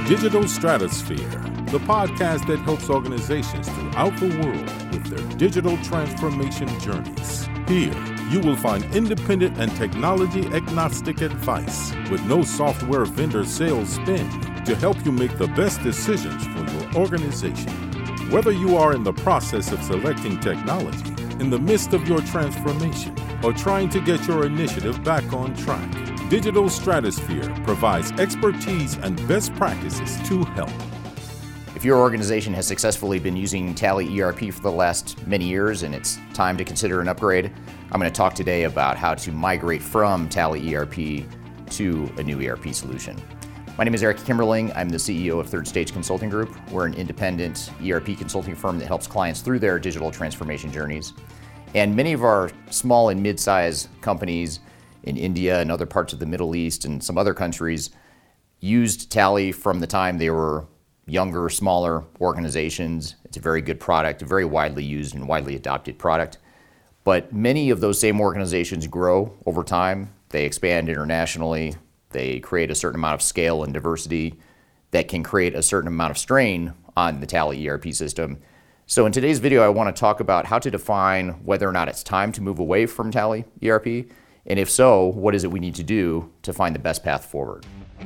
Digital Stratosphere, the podcast that helps organizations throughout the world with their digital transformation journeys. Here, you will find independent and technology-agnostic advice with no software vendor sales spin to help you make the best decisions for your organization. Whether you are in the process of selecting technology, in the midst of your transformation, or trying to get your initiative back on track, Digital Stratosphere provides expertise and best practices to help. If your organization has successfully been using Tally ERP for the last many years and it's time to consider an upgrade, I'm going to talk today about how to migrate from Tally ERP to a new ERP solution. My name is Eric Kimberling. I'm the CEO of Third Stage Consulting Group. We're an independent ERP consulting firm that helps clients through their digital transformation journeys. And many of our small and mid-sized companies in India and other parts of the Middle East and some other countries used Tally from the time they were younger, smaller organizations. It's a very good product, a very widely used and widely adopted product. But many of those same organizations grow over time. They expand internationally. They create a certain amount of scale and diversity that can create a certain amount of strain on the Tally ERP system. So in today's video, I want to talk about how to define whether or not it's time to move away from Tally ERP, and if so, what is it we need to do to find the best path forward.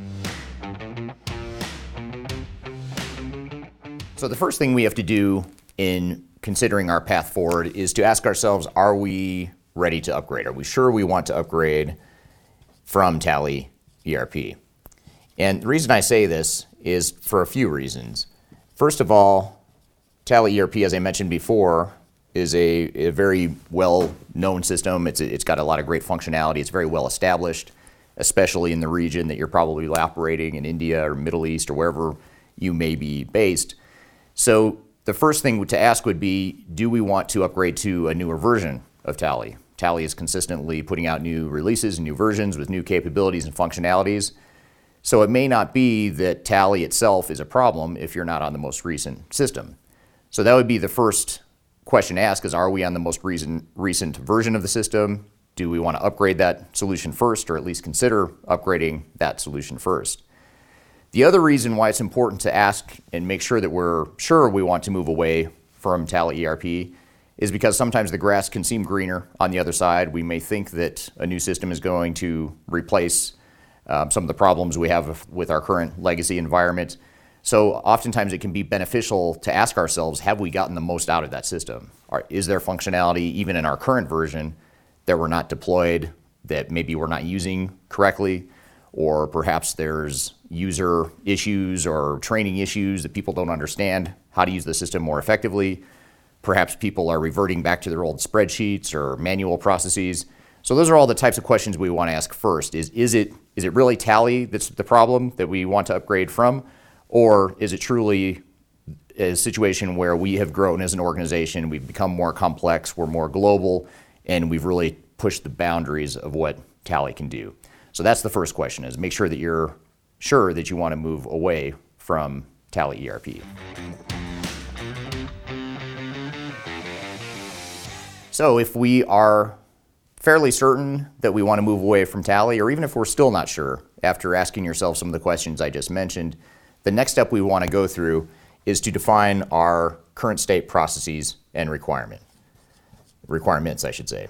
So the first thing we have to do in considering our path forward is to ask ourselves, are we ready to upgrade? Are we sure we want to upgrade from Tally ERP? And the reason I say this is for a few reasons. First of all, Tally ERP, as I mentioned before, is a very well-known system. It's got a lot of great functionality. It's very well established, especially in the region that you're probably operating in India or Middle East or wherever you may be based. So the first thing to ask would be, do we want to upgrade to a newer version of Tally? Tally is consistently putting out new releases and new versions with new capabilities and functionalities. So it may not be that Tally itself is a problem if you're not on the most recent system. So that would be the first question to ask is, are we on the most recent version of the system? Do we want to upgrade that solution first, or at least consider upgrading that solution first? The other reason why it's important to ask and make sure that we're sure we want to move away from Tally ERP is because sometimes the grass can seem greener on the other side. We may think that a new system is going to replace some of the problems we have with our current legacy environment. So oftentimes it can be beneficial to ask ourselves, have we gotten the most out of that system? Or is there functionality even in our current version that we're not deployed, that maybe we're not using correctly? Or perhaps there's user issues or training issues that people don't understand how to use the system more effectively. Perhaps people are reverting back to their old spreadsheets or manual processes. So those are all the types of questions we want to ask first. Is it really Tally that's the problem that we want to upgrade from? Or is it truly a situation where we have grown as an organization, we've become more complex, we're more global, and we've really pushed the boundaries of what Tally can do? So that's the first question, is make sure that you're sure that you want to move away from Tally ERP. So if we are fairly certain that we want to move away from Tally, or even if we're still not sure after asking yourself some of the questions I just mentioned, the next step we want to go through is to define our current state processes and requirements, I should say.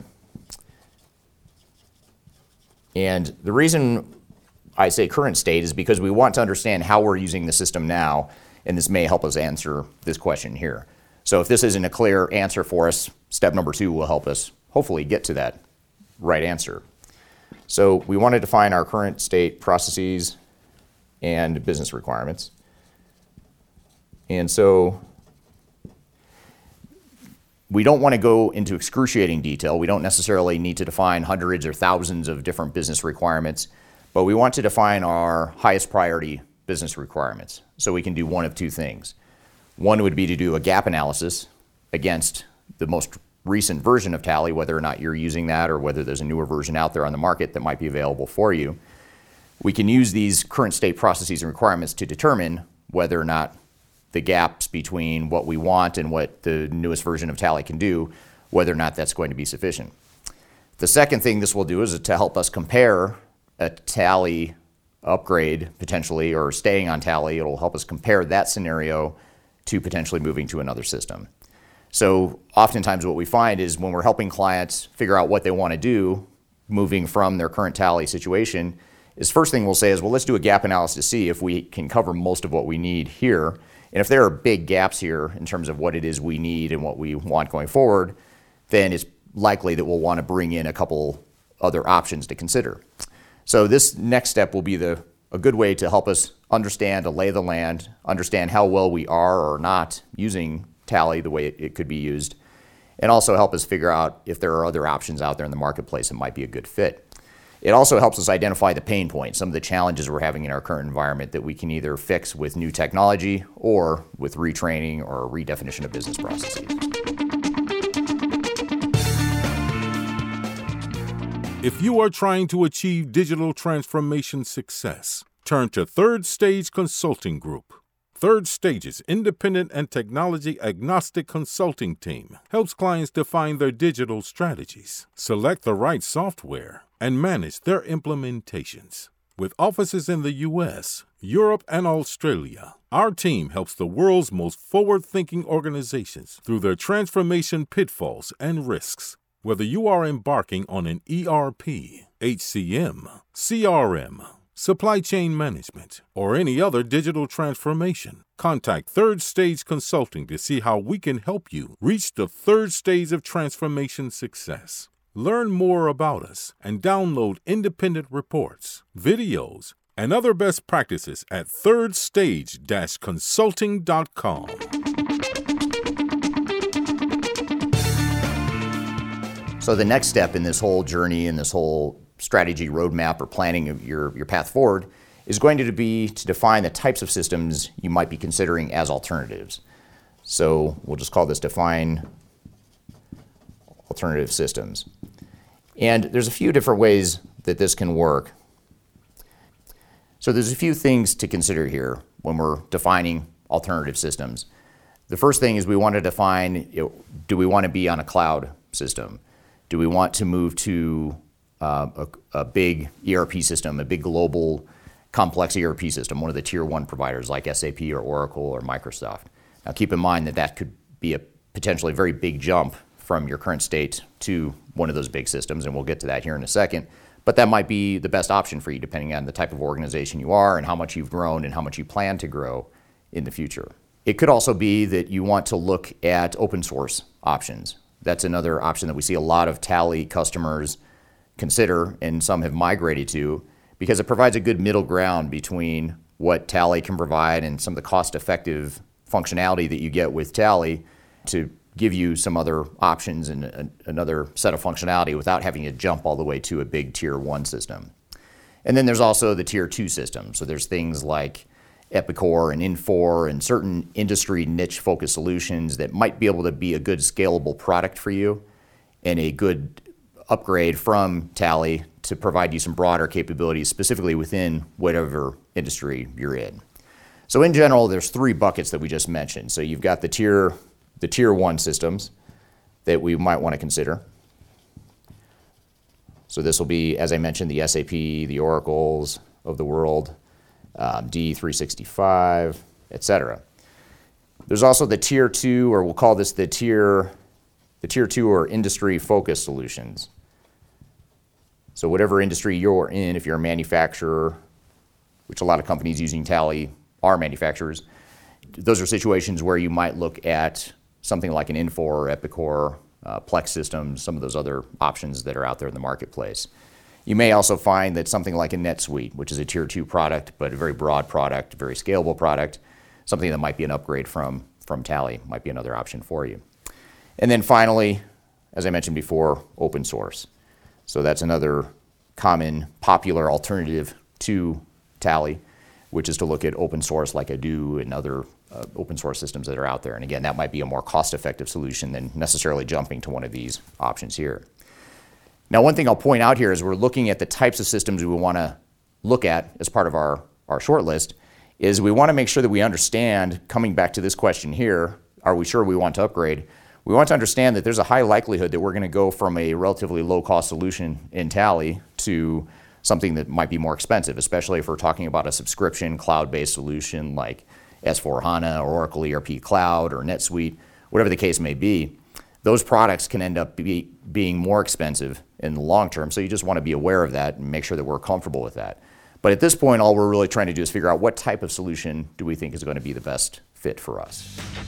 And the reason I say current state is because we want to understand how we're using the system now, and this may help us answer this question here. So if this isn't a clear answer for us, step number 2 will help us hopefully get to that right answer. So we want to define our current state processes and business requirements. And so we don't want to go into excruciating detail. We don't necessarily need to define hundreds or thousands of different business requirements, but we want to define our highest priority business requirements. So we can do one of two things. One would be to do a gap analysis against the most recent version of Tally, whether or not you're using that or whether there's a newer version out there on the market that might be available for you. We can use these current state processes and requirements to determine whether or not the gaps between what we want and what the newest version of Tally can do, whether or not that's going to be sufficient. The second thing this will do is to help us compare a Tally upgrade potentially or staying on Tally. It'll help us compare that scenario to potentially moving to another system. So oftentimes what we find is when we're helping clients figure out what they want to do, moving from their current Tally situation, is first thing we'll say is, well, let's do a gap analysis to see if we can cover most of what we need here. And if there are big gaps here in terms of what it is we need and what we want going forward, then it's likely that we'll want to bring in a couple other options to consider. So this next step will be a good way to help us understand, to lay the land, understand how well we are or not using Tally the way it could be used, and also help us figure out if there are other options out there in the marketplace that might be a good fit. It also helps us identify the pain points, some of the challenges we're having in our current environment that we can either fix with new technology or with retraining or redefinition of business processes. If you are trying to achieve digital transformation success, turn to Third Stage Consulting Group. Third Stage's independent and technology agnostic consulting team helps clients define their digital strategies, select the right software, and manage their implementations. With offices in the U.S., Europe, and Australia, our team helps the world's most forward-thinking organizations through their transformation pitfalls and risks. Whether you are embarking on an ERP, HCM, CRM, supply chain management, or any other digital transformation, contact Third Stage Consulting to see how we can help you reach the third stage of transformation success. Learn more about us and download independent reports, videos, and other best practices at thirdstage-consulting.com. So the next step in this whole journey, in this whole strategy roadmap or planning of your path forward, is going to be to define the types of systems you might be considering as alternatives. So we'll just call this define alternative systems. And there's a few different ways that this can work. So there's a few things to consider here when we're defining alternative systems. The first thing is we want to define, do we want to be on a cloud system? Do we want to move to a big ERP system, a big global complex ERP system, one of the tier 1 providers like SAP or Oracle or Microsoft? Now keep in mind that could be a potentially very big jump from your current state to one of those big systems, and we'll get to that here in a second. But that might be the best option for you depending on the type of organization you are and how much you've grown and how much you plan to grow in the future. It could also be that you want to look at open source options. That's another option that we see a lot of Tally customers consider, and some have migrated to, because it provides a good middle ground between what Tally can provide and some of the cost-effective functionality that you get with Tally to give you some other options and another set of functionality without having to jump all the way to a big tier 1 system. And then there's also the tier 2 system. So there's things like Epicor and Infor and certain industry niche focused solutions that might be able to be a good scalable product for you and a good upgrade from Tally to provide you some broader capabilities specifically within whatever industry you're in. So in general, there's 3 buckets that we just mentioned. So you've got the tier 1 systems that we might want to consider. So this will be, as I mentioned, the SAP, the Oracles of the world, D365, etc. There's also the tier 2, or we'll call this the tier 2 or industry focused solutions. So whatever industry you're in, if you're a manufacturer, which a lot of companies using Tally are manufacturers, those are situations where you might look at something like an Infor, Epicor, Plex Systems, some of those other options that are out there in the marketplace. You may also find that something like a NetSuite, which is a tier 2 product, but a very broad product, very scalable product, something that might be an upgrade from Tally, might be another option for you. And then finally, as I mentioned before, open source. So that's another common, popular alternative to Tally, which is to look at open source like Odoo and other open source systems that are out there. And again, that might be a more cost-effective solution than necessarily jumping to one of these options here. Now, one thing I'll point out here is we're looking at the types of systems we want to look at as part of our short list, is we want to make sure that we understand, coming back to this question here, are we sure we want to upgrade? We want to understand that there's a high likelihood that we're going to go from a relatively low-cost solution in Tally to something that might be more expensive, especially if we're talking about a subscription cloud-based solution like S/4HANA or Oracle ERP Cloud or NetSuite, whatever the case may be. Those products can end up being more expensive in the long term, so you just want to be aware of that and make sure that we're comfortable with that. But at this point, all we're really trying to do is figure out what type of solution do we think is going to be the best fit for us.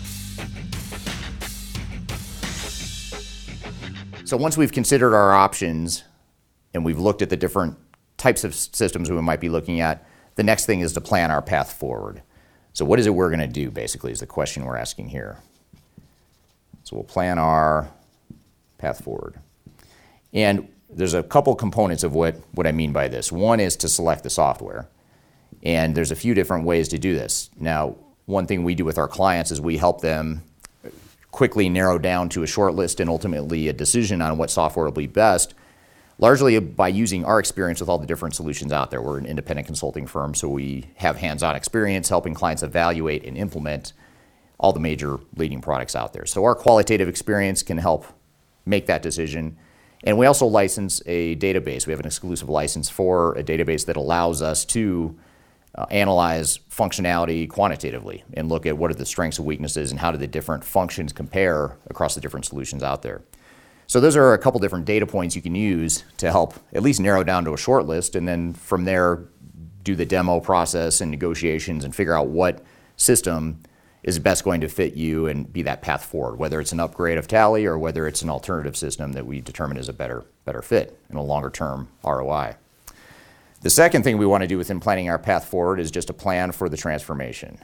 So once we've considered our options and we've looked at the different types of systems we might be looking at, the next thing is to plan our path forward. So what is it we're going to do, basically, is the question we're asking here. So we'll plan our path forward. And there's a couple components of what I mean by this. One is to select the software. And there's a few different ways to do this. Now, one thing we do with our clients is we help them quickly narrow down to a short list and ultimately a decision on what software will be best, largely by using our experience with all the different solutions out there. We're an independent consulting firm, so we have hands-on experience helping clients evaluate and implement all the major leading products out there. So our qualitative experience can help make that decision. And we also license a database. We have an exclusive license for a database that allows us to analyze functionality quantitatively and look at what are the strengths and weaknesses and how do the different functions compare across the different solutions out there. So those are a couple different data points you can use to help at least narrow down to a short list, and then from there do the demo process and negotiations and figure out what system is best going to fit you and be that path forward, whether it's an upgrade of Tally or whether it's an alternative system that we determine is a better fit and a longer term ROI. The second thing we want to do within planning our path forward is just a plan for the transformation.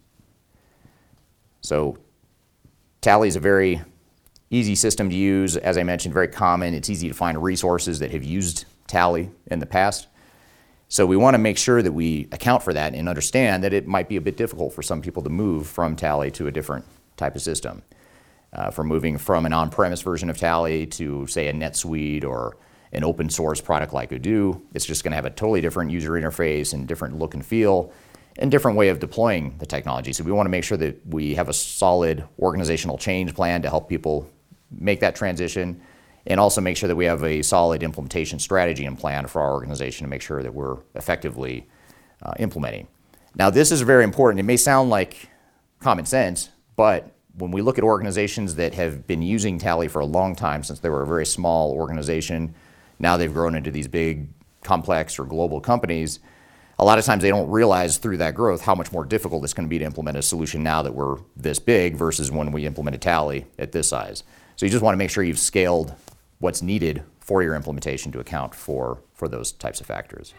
So Tally is a very easy system to use. As I mentioned, very common. It's easy to find resources that have used Tally in the past. So we want to make sure that we account for that and understand that it might be a bit difficult for some people to move from Tally to a different type of system. From moving from an on-premise version of Tally to, say, a NetSuite or an open source product like Odoo, it's just going to have a totally different user interface and different look and feel and different way of deploying the technology. So we want to make sure that we have a solid organizational change plan to help people make that transition, and also make sure that we have a solid implementation strategy and plan for our organization to make sure that we're effectively implementing. Now, this is very important. It may sound like common sense, but when we look at organizations that have been using Tally for a long time, since they were a very small organization, now they've grown into these big, complex or global companies, a lot of times they don't realize through that growth how much more difficult it's going to be to implement a solution now that we're this big versus when we implemented Tally at this size. So you just want to make sure you've scaled what's needed for your implementation to account for those types of factors.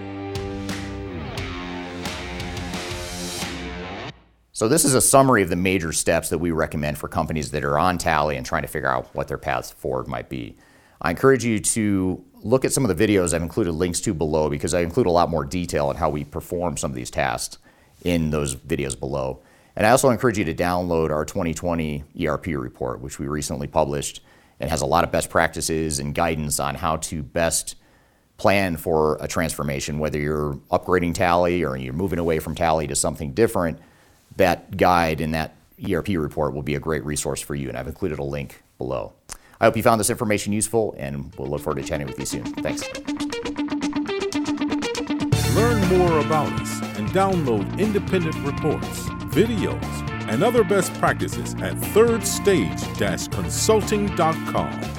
So this is a summary of the major steps that we recommend for companies that are on Tally and trying to figure out what their paths forward might be. I encourage you to look at some of the videos I've included links to below, because I include a lot more detail on how we perform some of these tasks in those videos below. And I also encourage you to download our 2020 ERP report, which we recently published, and has a lot of best practices and guidance on how to best plan for a transformation, whether you're upgrading Tally or you're moving away from Tally to something different. That guide in that ERP report will be a great resource for you, and I've included a link below. I hope you found this information useful, and we'll look forward to chatting with you soon. Thanks. Learn more about us and download independent reports, videos, and other best practices at thirdstage-consulting.com.